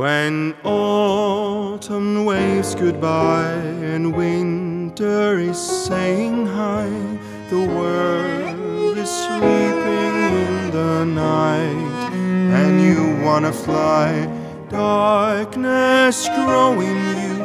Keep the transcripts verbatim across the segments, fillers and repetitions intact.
When autumn waves goodbye and winter is saying hi, the world is sleeping in the night, and you wanna fly, darkness growing you,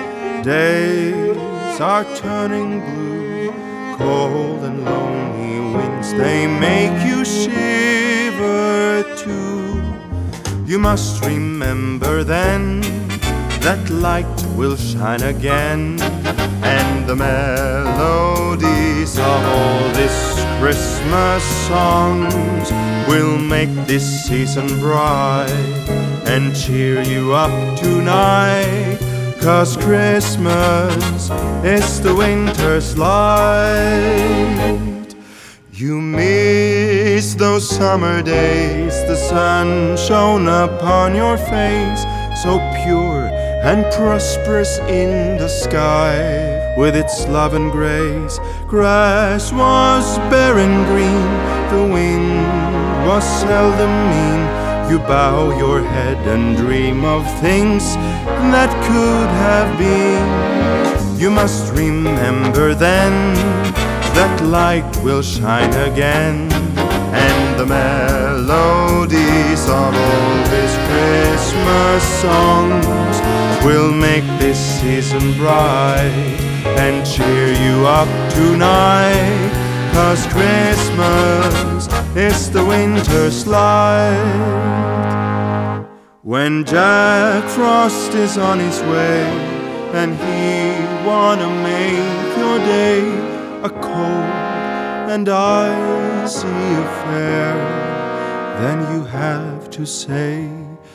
days are turning blue, cold and lonely winds, they make you shiver too. You must remember then that light will shine again, and the melodies of all these Christmas songs will make this season bright and cheer you up tonight, 'cause Christmas is the winter's light. You miss those summer days, the sun shone upon your face, so pure and prosperous in the sky, with its love and grace. Grass was bare and green, the wind was seldom mean. You bow your head and dream of things that could have been. You must remember then that light will shine again, and the melodies of all these Christmas songs will make this season bright and cheer you up tonight, 'cause Christmas is the winter's light. When Jack Frost is on his way and he wanna make your day a cold and icy affair, then you have to say,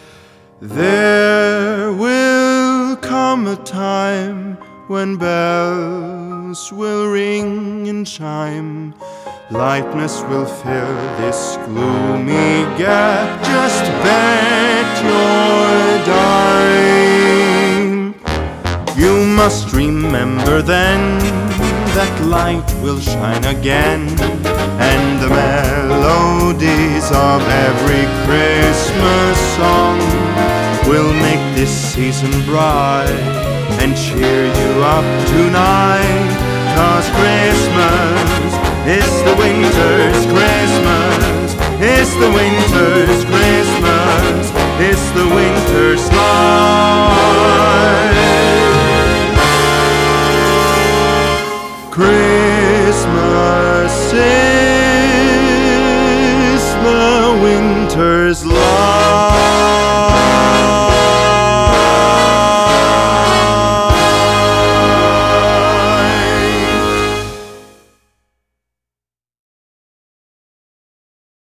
there will come a time when bells will ring and chime, lightness will fill this gloomy gap, just bet your dime. You must remember then that light will shine again, and the melodies of every Christmas song will make this season bright and cheer you up tonight, 'cause Christmas is the winter's Christmas, is the winter's Christmas, is the winter's light. Christmas is the winter's light.